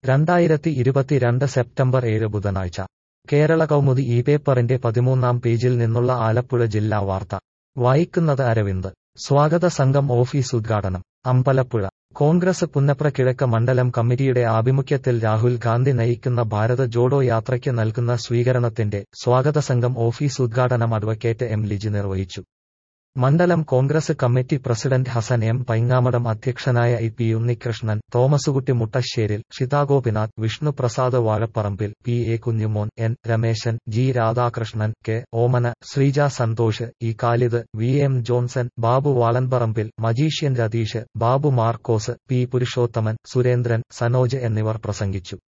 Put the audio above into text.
2022 September 7 ബുധനാഴ്ച കേരള കൗമുദി ഈ പേപ്പറിന്റെ 13-ാം പേജിൽ നിന്നുള്ള ആലപ്പുഴ ജില്ലാ വാർത്ത വായിക്കുന്നത് അരവിന്ദ്. സ്വാഗത സംഘം ഓഫീസ് ഉദ്ഘാടനം. അമ്പലപ്പുഴ കോൺഗ്രസ് പുന്നപ്ര കിഴക്ക് മണ്ഡലം കമ്മിറ്റിയുടെ ആഭിമുഖ്യത്തിൽ രാഹുൽ ഗാന്ധി നയിക്കുന്ന ഭാരത് ജോഡോ യാത്രയ്ക്ക് നൽകുന്ന സ്വീകരണത്തിന്റെ സ്വാഗത സംഘം ഓഫീസ് ഉദ്ഘാടനം അഡ്വക്കേറ്റ് എം ലിജി നിർവഹിച്ചു. മണ്ഡലം Congress committee president Hasan M Paingamadam അധ്യക്ഷനായ P Unnikrishnan, Thomaskutty Muttasseril, Shitha Gopinath, Vishnuprasad Vazhaparambil, P A Kunjumon, N Rameshan, G Radhakrishnan, K Omana, Sreeja Santhosh, E Khalid, V M Johnson, Babu Valanparambil, magician Ratheesh, Babu Markose, P Purushothaman, Surendran, Sanoj എന്നിവർ പ്രസംഗിച്ചു.